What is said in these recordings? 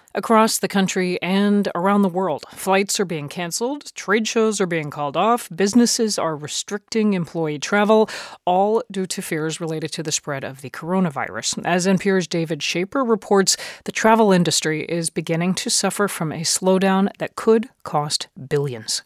Across the country and around the world, flights are being canceled, trade shows are being called off, businesses are restricting employee travel, all due to fears related to the spread of the coronavirus. As NPR's David Shaper reports, the travel industry is beginning to suffer from a slowdown that could cost billions.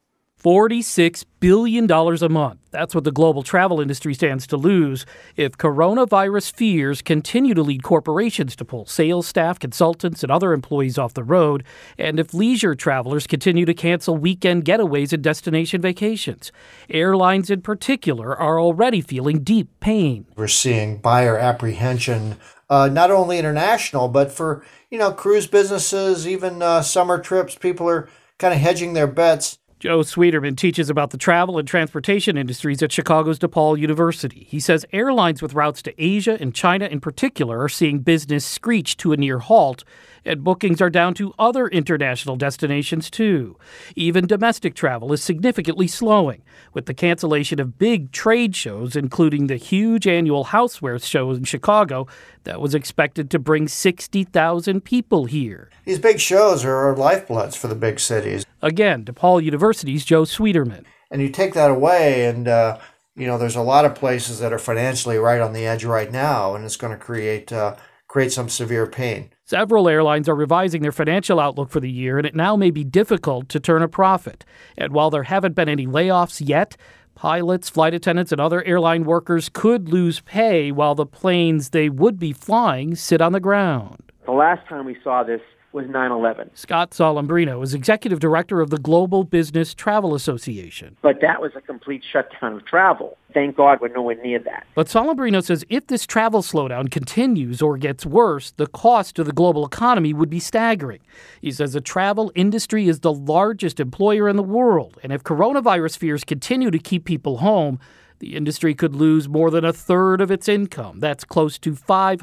$46 billion a month. That's what the global travel industry stands to lose if coronavirus fears continue to lead corporations to pull sales staff, consultants, and other employees off the road, and if leisure travelers continue to cancel weekend getaways and destination vacations. Airlines in particular are already feeling deep pain. We're seeing buyer apprehension, not only international, but for, cruise businesses, even summer trips. People are kind of hedging their bets. Joe Sweeterman teaches about the travel and transportation industries at Chicago's DePaul University. He says airlines with routes to Asia and China in particular are seeing business screech to a near halt, and bookings are down to other international destinations too. Even domestic travel is significantly slowing, with the cancellation of big trade shows, including the huge annual Houseware show in Chicago that was expected to bring 60,000 people here. These big shows are our lifebloods for the big cities. Again, DePaul University's Joe Sweeterman. And you take that away and, there's a lot of places that are financially right on the edge right now, and it's going to create some severe pain. Several airlines are revising their financial outlook for the year, and it now may be difficult to turn a profit. And while there haven't been any layoffs yet, pilots, flight attendants, and other airline workers could lose pay while the planes they would be flying sit on the ground. The last time we saw this was 9/11. Scott Salambrino is executive director of the Global Business Travel Association. But that was a complete shutdown of travel. Thank God we're nowhere near that. But Salambrino says if this travel slowdown continues or gets worse, the cost to the global economy would be staggering. He says the travel industry is the largest employer in the world, and if coronavirus fears continue to keep people home, the industry could lose more than a third of its income. That's close to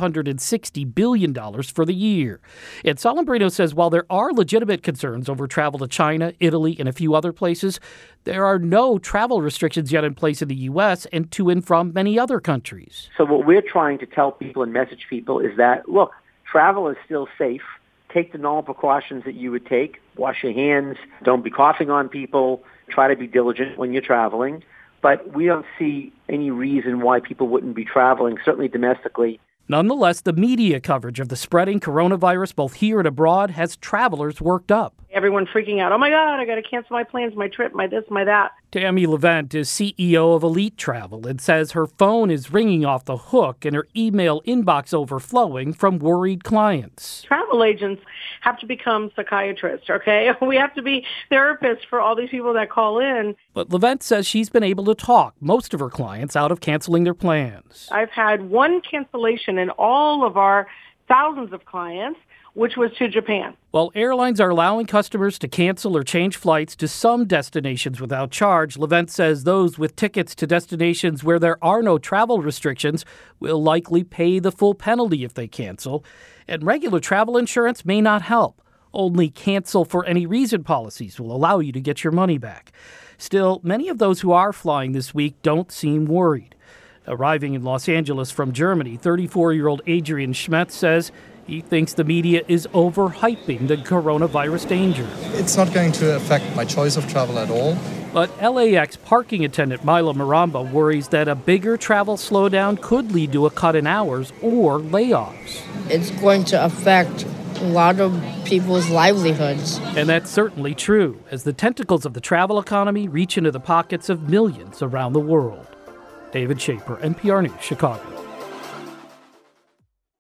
$560 billion for the year. And Salambrino says while there are legitimate concerns over travel to China, Italy, and a few other places, there are no travel restrictions yet in place in the U.S. and to and from many other countries. So what we're trying to tell people and message people is that, look, travel is still safe. Take the normal precautions that you would take. Wash your hands. Don't be coughing on people. Try to be diligent when you're traveling. But we don't see any reason why people wouldn't be traveling, certainly domestically. Nonetheless, the media coverage of the spreading coronavirus both here and abroad has travelers worked up. Everyone freaking out. Oh, my God, I got to cancel my plans, my trip, my this, my that. Tammy Levent is CEO of Elite Travel and says her phone is ringing off the hook and her email inbox overflowing from worried clients. Travel agents have to become psychiatrists, okay? We have to be therapists for all these people that call in. But Levent says she's been able to talk most of her clients out of canceling their plans. I've had one cancellation in all of our thousands of clients, which was to Japan. While airlines are allowing customers to cancel or change flights to some destinations without charge, Levent says those with tickets to destinations where there are no travel restrictions will likely pay the full penalty if they cancel. And regular travel insurance may not help. Only cancel for any reason policies will allow you to get your money back. Still, many of those who are flying this week don't seem worried. Arriving in Los Angeles from Germany, 34-year-old Adrian Schmetz says he thinks the media is overhyping the coronavirus danger. It's not going to affect my choice of travel at all. But LAX parking attendant Mila Maramba worries that a bigger travel slowdown could lead to a cut in hours or layoffs. It's going to affect a lot of people's livelihoods. And that's certainly true, as the tentacles of the travel economy reach into the pockets of millions around the world. David Shaper, NPR News, Chicago.